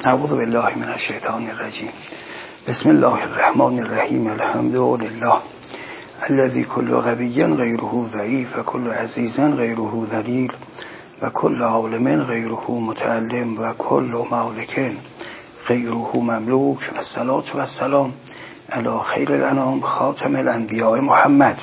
اعوذ بالله من الشیطان الرجیم. بسم الله الرحمن الرحیم. الحمد لله الذي كل غبي غيره ضعيف وكل عزيز غيره ذليل وكل عالم غيره متعلم وكل مالك غيره مملوك والصلاة والسلام على خير الانام خاتم الانبیاء محمد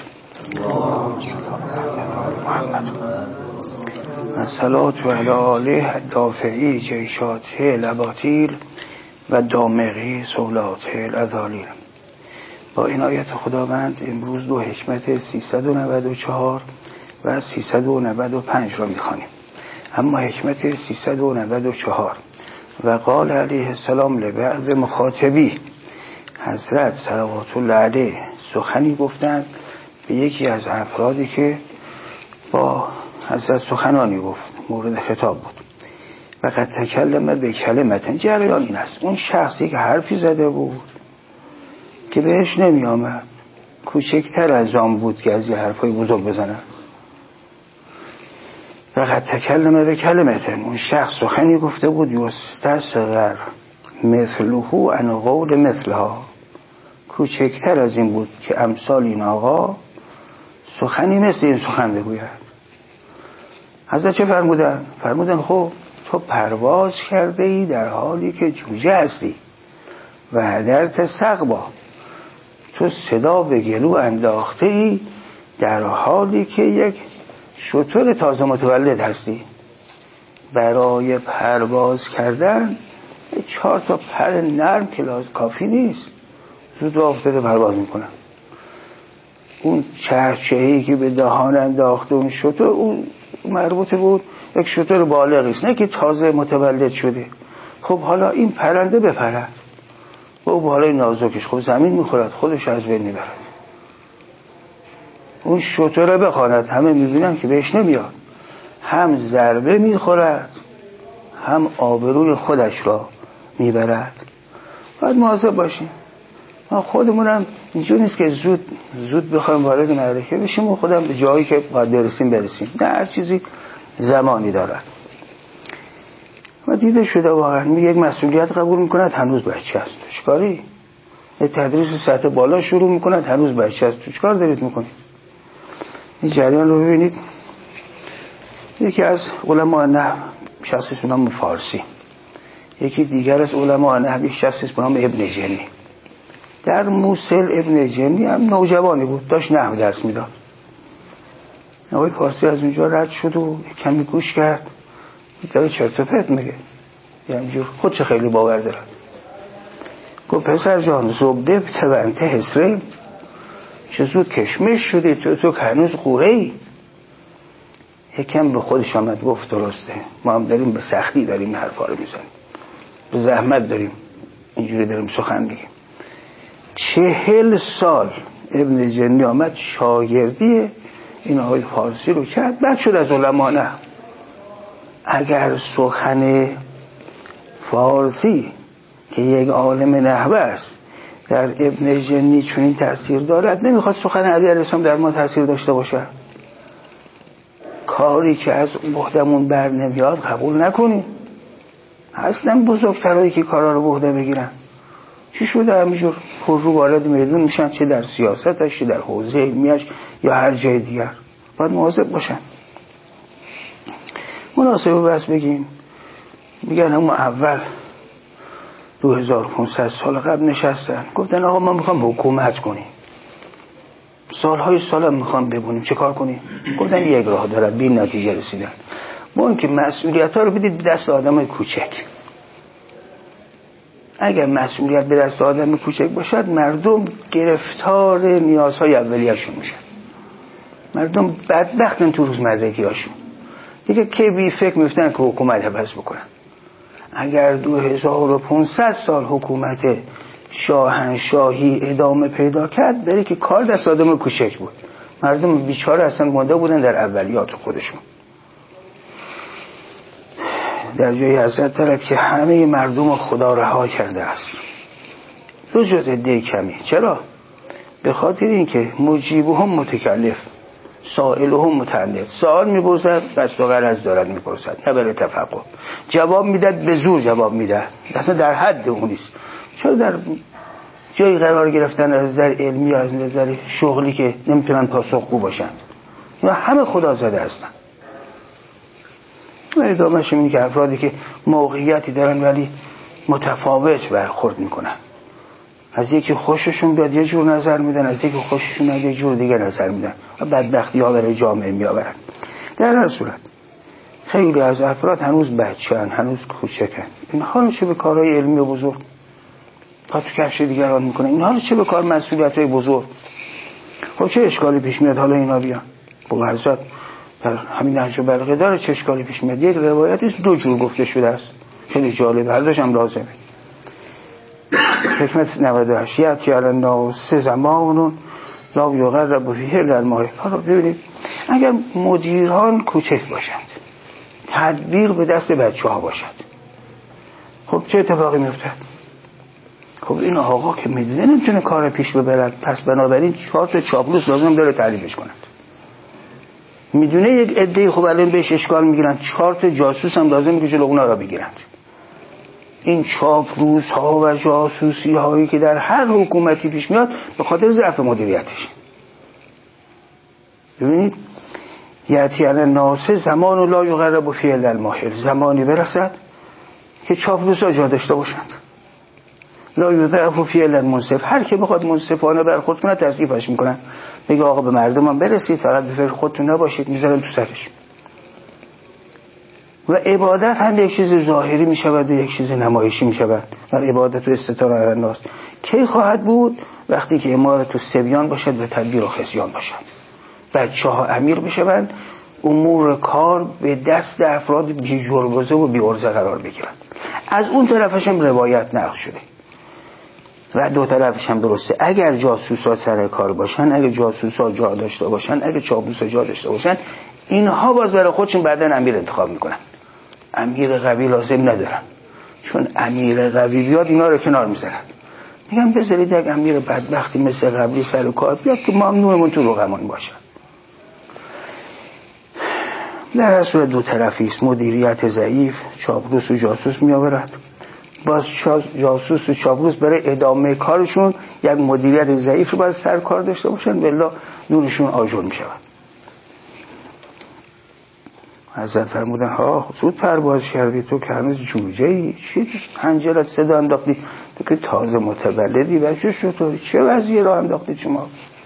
الصلاة علی آله الدافعی جیشات الاباطیل و دامغی سولات الاذالیل. با عنایت خداوند امروز دو حکمت 394 و 395 را می‌خوانیم. اما حکمت 394: و قال علیه السلام لبعض مخاطبی، حضرت صلوات الله علیه سخنی گفتند به یکی از افرادی که با حضرت سخنانی گفت، مورد خطاب بود. و قد تکلم به کلمتن، جریان این است اون شخصی که حرفی زده بود که بهش نمی آمد، کوچکتر از آن بود که از یه حرفای بزرگ بزنن. و قد تکلم به کلمتن، اون شخص سخنی گفته بود یستصغر مثله عن قول مثلها، کوچکتر از این بود که امثال این آقا سخنی مثل این سخن بگوید. حضرت چه فرمودن؟ فرمودن خب تو پرواز کرده ای در حالی که جوجه هستی و هدرت سقبا، تو صدا به گلو انداخته ای در حالی که یک شتر تازه متولد هستی. برای پرواز کردن 4 تا پر نرم که کافی نیست، زود راه افتاده پرواز میکنن. اون چرچه‌ای که به دهان انداخته اون شتر، اون مربوط بود یک شتر بالغی است، نه که تازه متولد شده. خب حالا این پرنده بپرد با بالای نازکش، خب زمین میخورد، خودش از بین میبرد. اون شتر بخواند، همه میبینن که بهش نمیاد، هم ضربه میخورد هم آبروی خودش را میبرد. باید مواظب باشیم. ما خودمونم اینجور نیست که زود بخوایم وارد معرکه بشیم و خودم به جایی که باید برسیم. نه، هر چیزی زمانی دارد. و دیده شده واقعا یک مسئولیت قبول میکند، هنوز بچه است، تو چیکاری؟ یک تدریس سطح بالا شروع میکند، هنوز بچه است، تو چیکار دارید میکنید؟ این جریان رو ببینید. یکی از علماء نحو، شخصی به نام فارسی، یکی دیگر از علماء نحو، یک شخصی به نام ابن جنی. در موصل ابن جنی هم نوجوانی بود، داشت نحو درس میداد. آقای فارسی از اونجا رد شد و کمی گوش کرد، داره چرت و پرت میگه، یعنی اینجور خودش خیلی باور دارد. گفت پسر جان زبده بتونته حسره، چه زود کشمش شدی تو هنوز قوره ای. یکم به خودش آمد، گفت درسته، ما هم داریم به سختی داریم حرفا رو میزنیم، به زحمت داریم اینجوری داریم سخن میگیم. 40 سال ابن جنی آمد شاگردی این آقای فارسی رو کرد، بعد شد از علما. نه، اگر سخن فارسی که یک عالم نحو است در ابن جنی چنین تأثیر دارد، نمیخواد سخن علی علیه السلام در ما تأثیر داشته باشه. کاری که از بهدمون بر نمیاد قبول نکنیم. اصلا بزرگترهایی که کارا رو بهده بگیرن چی شده همینجور پر رو وارد میدون میشن، چه در سیاستش، چه در حوزه علمیش یا هر جای دیگر. باید مواظب باشن. مناسبه بس بگیم، میگن همون اول 2500 سال قبل نشستن گفتن آقا ما میخوام حکومت کنیم، سالهای سال میخوام ببونیم چه کار کنیم. گفتن یک راه دارد، به این نتیجه رسیدن ما این که مسئولیت ها رو بدید به دست آدم کوچک. اگر مسئولیت به دست آدم کوچک باشد، مردم گرفتار نیازهای اولیه‌شون میشن، مردم بدبختن تو روزمرگی هاشون دیگه، که بی فکر میفتن که حکومت عوض بکنن. اگر 2500 سال حکومت شاهنشاهی ادامه پیدا کرد، داره که کار دست آدم کوچک بود، مردم بیچاره اصلا مانده بودن در اولیات خودشون. در جای حضرت دارد که همه مردم خدا رها کرده است جز عده کمی. چرا؟ به خاطر اینکه مجیبهم متکلف، سائلهم متعند، سوال میپرسد قصد و غرض دارد میپرسد، نه برای تفقه. جواب میداد به زور جواب میداد، اصلا در حد اون نیست. چرا در جایی قرار گرفتن از نظر علمی یا از نظر شغلی که نمیتونن پاسخگو باشند و همه خدا زده هستن. و ادامهش اینه که افرادی که موقعیتی دارن ولی متفاوت برخورد میکنن، از یکی خوششون بیاد یه جور نظر میدن، از یکی خوششون بیاد یه جور دیگه نظر میدن و بدبختی ها برای جامعه میآورن. در هر صورت خیلی از افراد هنوز بچه‌ان، هنوز کوچکن. اینها رو چه به کارهای علمی و بزرگ پا تو کفش دیگران میکنه، اینها رو چه به کار مسئولیت‌های بزرگ. خب چه اشکالی پیش میاد حالا اینا بیان؟ با حضرت در همین نهج البلاغه داره چه اشکالی پیش میاد. یک روایتی دو جور گفته شده است، خیلی جالب، هر دوش هم لازمه. حکمت 98 یأتی علی الناس زمان لا یقرب فیه الا الماء. حالا ببینید اگر مدیران کوچک باشند، تدبیر به دست بچه‌ها باشد، خب چه اتفاقی میفته؟ خب این آقا که میدونه نمیتونه کار پیش ببرد، پس بنابراین 4 تا چاپلوس لازم داره تعریفش کند. میدونه یک عده خب الان بهش اشکال میگیرن، 4 تا جاسوس هم لازم که جلو اونا را بگیرند. این چاپلوس ها و جاسوسی هایی که در هر حکومتی پیش میاد به خاطر ضعف مدیریتش. ببینید یأتی علی الناس زمان لا یقرب فیه الا الماحل، زمانی برسد که چاپلوس ها جا داشته باشند، لا یضعف فیه الا المنصف، هر که بخواد منصفانه برخورد کنه تضعیفش میکنن، میگه آقا به مردم برسید فقط به فکر خودتون نباشید، میذارن تو سرش. و عبادت هم یک چیز ظاهری میشود و یک چیز نمایشی میشود. و عبادت و استطاعت علی الناس کی خواهد بود؟ وقتی که امارت و صبیان باشد و تدبیر و خصیان باشد، بچه ها امیر بشوند، امور کار به دست افراد بی جربزه و بی عرضه قرار بگیرند. از اون طرفش هم روایت نقل شده و دو طرفش هم درسته. اگر جاسوسا سر کار باشن، اگر جاسوسا جا داشته باشن، اگر چاپلوسا جا داشته باشن، اینها باز برای خودشون بعدن امیر انتخاب میکنن. امیر قوی لازم ندارن، چون امیر قوی بیاد اینا رو کنار میذارن، میگم بذارید یک امیر بدبختی مثل قبلی سر کار بیاد که ممنونمون تو رقمان باشه. در هر صورت دو طرفی است، مدیریت ضعیف چاپلوس و جاسوس میآورد، باز جاسوس و چاپلوس برای ادامه کارشون یک مدیریت ضعیف رو باید سر کار داشته باشن، والله نورشون آجر می شود. حضرت فرمودن ها زود پرواز کردی، تو که هنوز جوجه‌ای، چی پنجرت صدا انداختی، تو که تازه متولدی، بچه شطوری، چه وضعی راه انداختی شما؟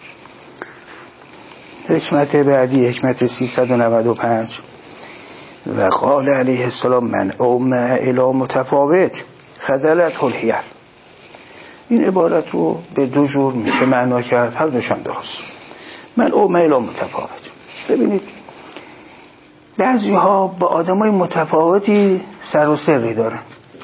حکمت بعدی، حکمت 395 و قال علیه السلام من اومع الی متفاوت خذلته الحیل. این عبارت رو به دو جور میشه معنا کرد، هر دوشان درست. من اومع الی متفاوت، ببینید بعضی ها با آدمای متفاوتی سر و سری دارن،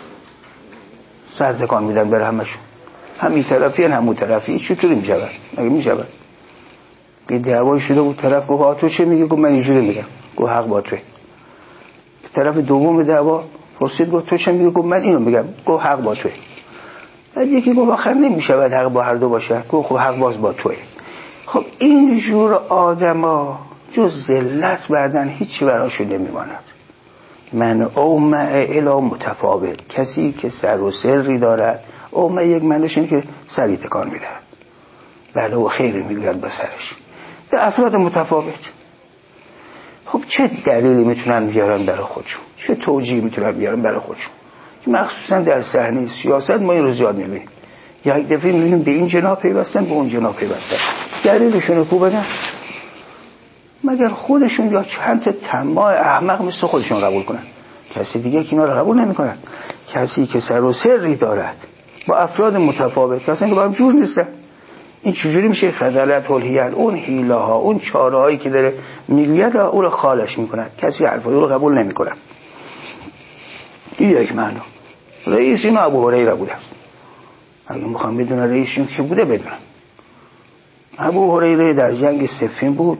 سرتکان میدن بر همشون، هم این طرفی هم اون طرفی، چطوری میشود؟ مگه میشود؟ یه دعوای شده بود، طرف گفت تو چه میگی؟ گفت من اینجوری میگم. گفت حق با توه. طرف دوم دعوا پرسید گفت تو چه میگی؟ گفت من اینو میگم. گفت حق با توه. بعد یکی گفت آخر نمیشود حق با هر دو باشه. گفت خب حق باز با توه. خب این جور آدما جز ذلت بعدن هیچی براشون نمیماند. من اومع الی متفاوت، کسی که سر و سری دارد. اومع یک معنیش اینه که سری تکان میده، بله و خیری میگوید به سرش. به افراد متفاوت. خب چه دلیلی میتونن بیارن برای خودشون، چه توجیهی میتونن بیارن برای خودشون؟ مخصوصا در صحنه سیاست ما این رو زیاد میبینیم، یک دفعه میبینیم به این جناح پیوستن، به اون جناح پیوستن. دلیلشون کو بدن؟ مگر خودشون یا چند تا طماع احمق مثل خودشون قبول کنن؟ کسی دیگه که اینا رو قبول نمیکنن. کسی که سر و سری دارد با افراد متفاوت، کسی که با هم جور نیستن، این چجوری میشه خذلته الحیل؟ اون حیله ها، اون چاره هایی که داره میگوید او رو خالش میکنن، کسی حرفای او رو قبول نمیکنن. این یک معنا. رئیس این ابو هریره بوده است. اگه میخوام بدونن رئیسشون کی بوده بدونن. ابو هریره در جنگ صفین بود.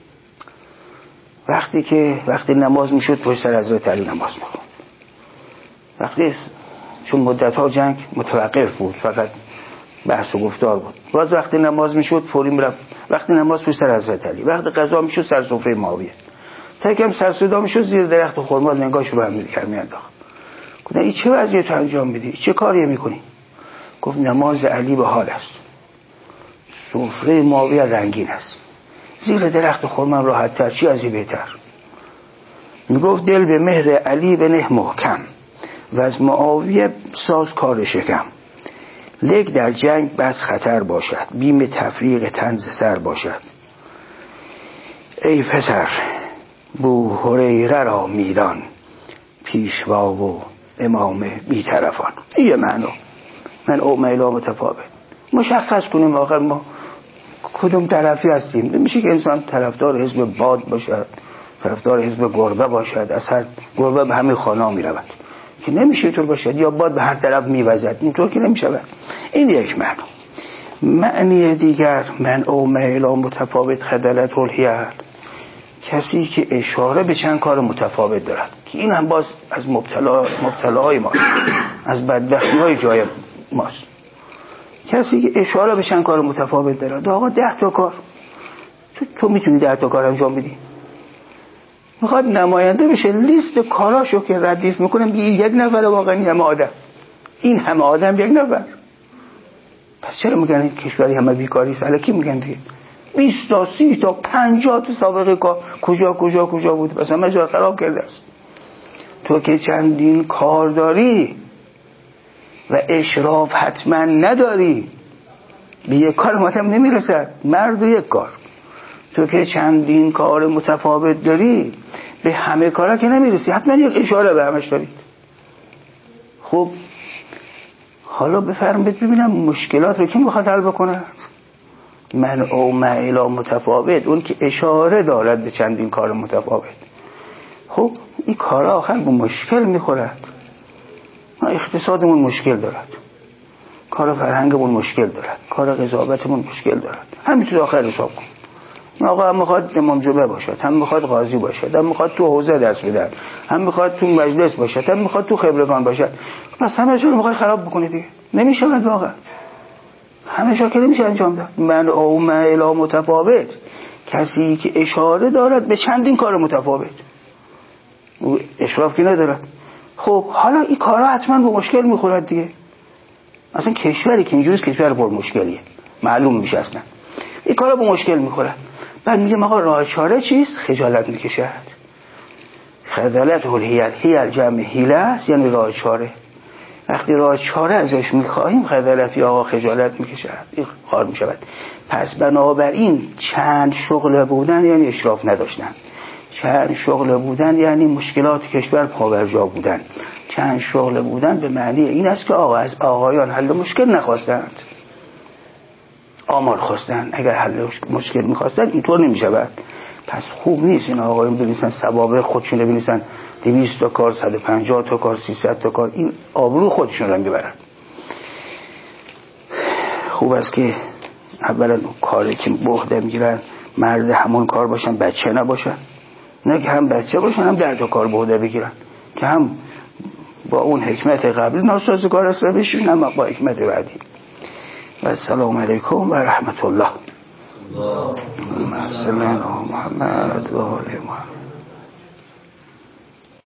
وقتی نماز میشد پشت سر حضرت علی نماز میخوند. چون مدت‌ها جنگ متوقف بود، فقط بحث و گفتار بود. باز وقتی نماز میشد فوری میرفت وقتی نماز پشت سر حضرت علی، وقتی غذا میشد سر سفره معاویه، تا یکم سر صدا میشد زیر درخت خرما نگاهش رو برمی میانداخت. گفتن این چه وضعیت انجام میدی؟ چه کاری میکنی؟ گفت نماز علی به حال است، سفره معاویه رنگین است، زیر درخت خرما راحت تر، چی از این بهتر؟ میگفت دل به مهر علی بنه محکم و از معاویه ساز کار شکم. لک در جنگ بس خطر باشد، بیم تفریق تن ز سر باشد. ای پسر بو هریره را میدان، پیشوا و امام بی‌طرفان. این یه معنا من او میلا متفاوت مشخص کنیم آخر ما کدوم طرفی هستیم. نمیشه که انسان طرفدار حزب باد باشد، طرفدار حزب گربه باشد، از هر گربه به همه خانه میرود که نمیشه طور باشد، یا باد به هر طرف میوزد، اینطور که نمیشه. این یک معنا. معنی دیگر من او میلا متفاوت خدلت الهیل، کسی که اشاره به چند کار متفاوت دارد، که این هم باز از مبتلاهای ما، از بدبختی های جای ماست. کسی که اشاره به چند کار متفاوت دارد. آقا 10 تا کار تو میتونی 10 تا کار انجام بدی؟ میخواد نماینده بشه لیست کاراشو که ردیف میکنم بگی یک نفر واقعا همه آدم، این همه آدم یک نفر. پس چرا میگن این کشوری همه بیکاری است؟ الکی میگن دیگه 20 تا 30 تا 50 تا سابقه کار کجا بود؟ پس همه جا خراب کرده است. تو که چندین کار داری و اشراف حتما نداری، به یک کار آدم نمیرسد، مرد و یک کار. تو که چندین کار متفاوت داری به همه کارا که نمیرسی، حتما یک اشاره به همش دارید. خب حالا بفرمایید ببینم مشکلات رو کی میخواد حل بکنه؟ من او معیلا متفاوت، اون که اشاره دارد به چندین کار متفاوت. خب این کارا آخر به مشکل میخورد. ما اقتصادمون مشکل دارد، کار فرهنگمون مشکل دارد، کار قضاوتمون مشکل دارد. همینطور آخر حساب کن. آقا هم میخواد امام جمعه باشد، هم میخواد قاضی باشد، هم میخواد تو حوزه درس بده، هم میخواد تو مجلس باشد، هم میخواد تو خبرگان باشد. پس همه چیز رو میخواد خراب بکنه دیگه. نمیشه واقعا همه جا که نمیشه انجام داد. من او معیلا متفاوت، کسی که اشاره دارد به چندین کار متفاوت، او اشراف که ندارد. خب حالا این کارا حتما به مشکل میخورد دیگه. اصلا کشوری که اینجوریه کشور پر مشکلیه، معلوم میشه اصلا این کارا به مشکل میخورد. بعد میگه آقا راه چاره چیست؟ خجالت میکشد. خجالت هیل جمع حیله است، یعنی راه چاره. وقتی راه چاره ازش میخواهیم خجالت یا خجالت میکشد، این کار میشود. پس بنابراین چند شغل بودن یعنی اشراف نداشتن، چند شغل بودن یعنی مشکلات کشور پابرجا بودن، چند شغل بودن به معنی این است که آقا از آقایان حل مشکل نخواستند، آمار خواستند. اگر حل مشکل میخواستند اینطور نمیشود. پس خوب نیست این آقایان بنویسن سوابق خودشون رو بنویسن 200 تا کار، 150 تا کار، 300 تا کار، این آبرو خودشون رو میبرن. خوب است که اولا کاری که به عهده میگیرن مرد همون کار باشن، بچه نباشن، نه که هم بچه باشن هم 10 تا کار به عهده بگیرن که هم با اون حکمت قبل ناسازگار است بشون، هم با حکمت بعدی. و السلام علیکم و رحمت الله. اللهم صل علی محمد و آل